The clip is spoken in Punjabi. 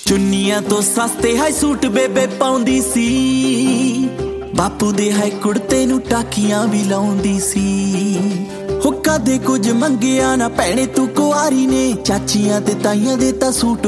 ਚੁੰਨੀਆਂ ਤੋਂ ਸਸਤੇ ਹਾਈ ਸੂਟ ਬੇਬੇ ਪਾਉਂਦੀ ਸੀ, ਬਾਪੂ ਦੇ ਹਾਈ ਕੁੜਤੇ ਨੂੰ ਟਾਕੀਆਂ ਵੀ ਲਾਉਂਦੀ ਸੀ। ਹੋ ਕਦੇ ਕੁਝ ਮੰਗਿਆ ਨਾ ਭੈਣੇ ਤੂੰ ਕੁਆਰੀ ਨੇ, ਚਾਚੀਆਂ ਤੇ ਤਾਈਆਂ ਦੇ ਤਾਂ ਸੂਟ